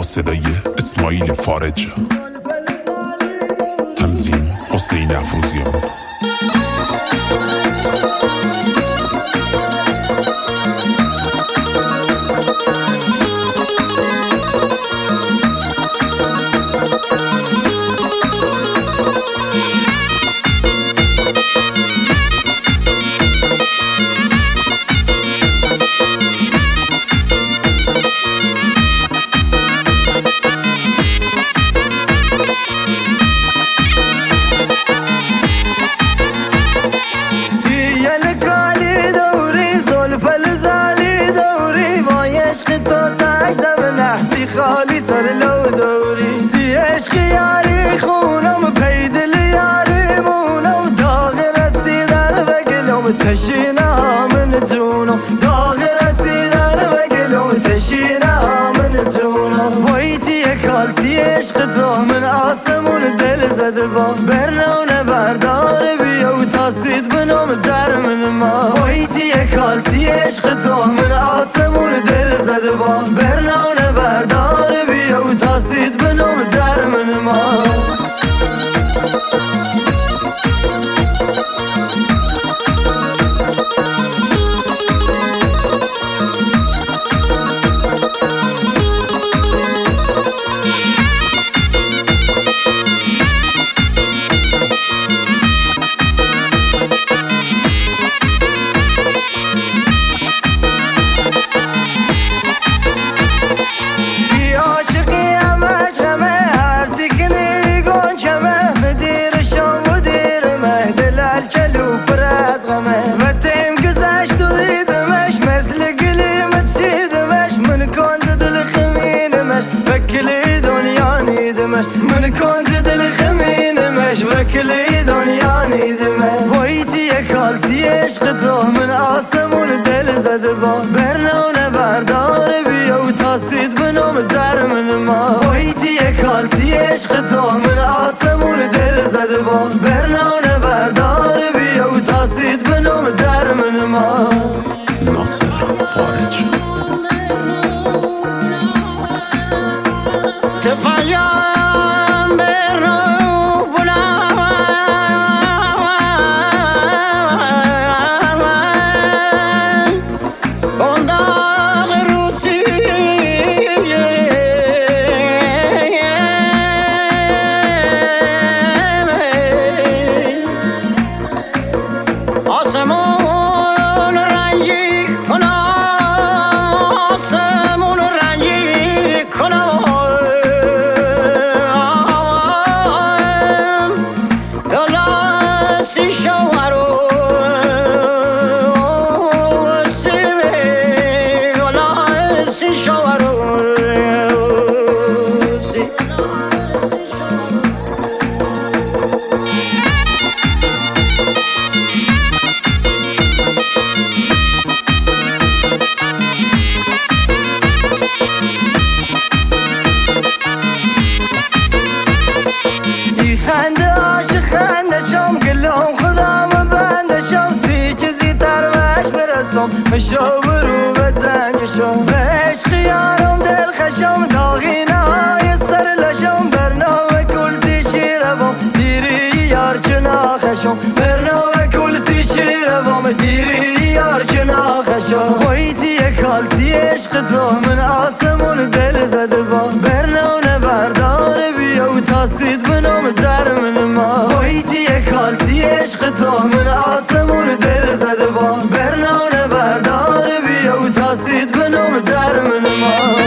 با صدای اسماعیل فارج، تنظیم حسین افروزیان. خالی سر لو دوری سی عشق یاری خونم پیدل یاری مونم داغ رسیدن و گلوم تشینه من جونم داغ رسیدن و گلوم تشینه من جونم وایتی کال سی عشق تو من آسمون دل زده با برنونه بردار بیا و تاسید بنام جرمن ما وایتی کال سی عشق تو من آسمون دل زده با برنونه بردار بیا و تاسید بنام جرمن ما من کنز دل خمینمش وکلی دنیا نیدمش وایتی کال سی عشق تو من آسمون دل زده با برنونه بردار بیا و تاسید بنام جرمن ما وایتی کال سی عشق تو من آسمون دل زده با برنونه بردار بیا و تاسید بنام جرمن ما ناصر فارج خنده عاشق خنده شام گلام خودم و بنده شام سی چیزی تر وش برسم مشو برو به تنگ شام و عشق یارم دل خشم داغینه های سر لشم برنامه کل سی شیره بام دیری یار چنا خشم برنامه کل سی شیره بام دیری یار چنا خشم وایتی کال سی عشق تو من آسمون دل زده با برنامه بردار بیا و تاسید بنام جرمن ما وایتی کال سی عشق تو من آسمون دل زده با برنامه بردار بیا و تاسید بنام جرمن ما